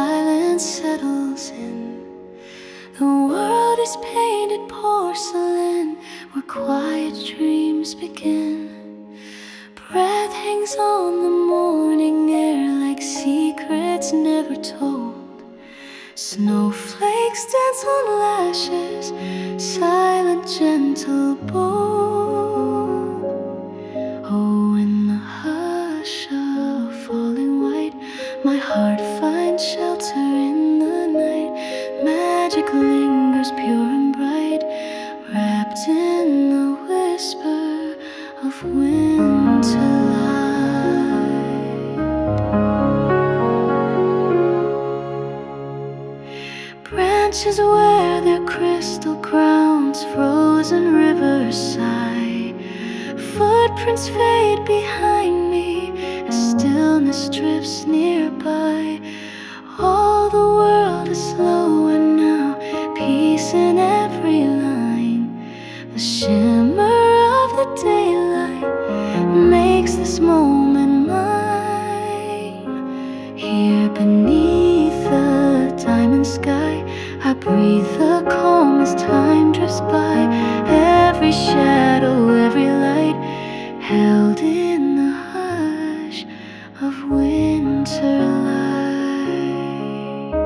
silence settles in. The world is painted porcelain, where quiet dreams begin. Breath hangs on the morning air like secrets never told. Snowflakes dance on lashes, silent, gentle, bold. Oh, in the hush of falling white, my heart finds shelter in the night. Magic lingers pure and bright, wrapped in the whisper of winter light. Branches wear their crystal crowns, frozen rivers sigh. Footprints fade behind me as stillness drifts nearby. All the world is slower now, peace in every line. The shimmer of the daylight makes this moment mine. Here beneath the diamond sky, I breathe the calm as time drifts by. Every shadow, every light, held in the hush of winter light.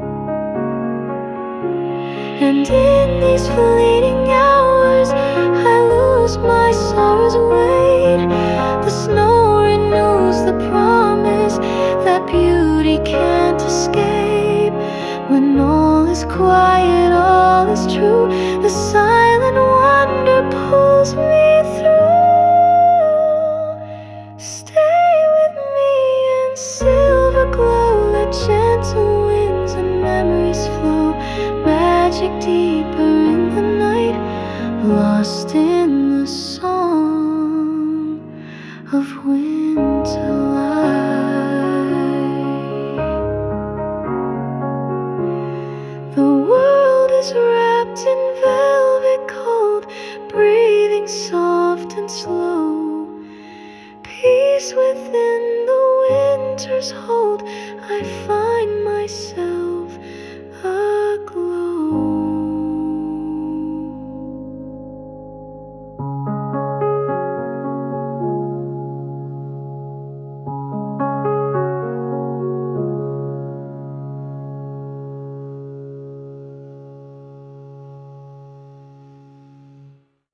And in these fleeting hours, I lose my sorrow's weight. The snow renews the promise that beauty can't escape. When all is quiet, all is true, the silent wonder pulls me through. Stay with me in silver glow, let gentle winds and memories flow. Magic deeper in the night, lost in the song of winter light. The world is wrapped in velvet cold, breathing soft and slow. Peace within the winter's hold, I find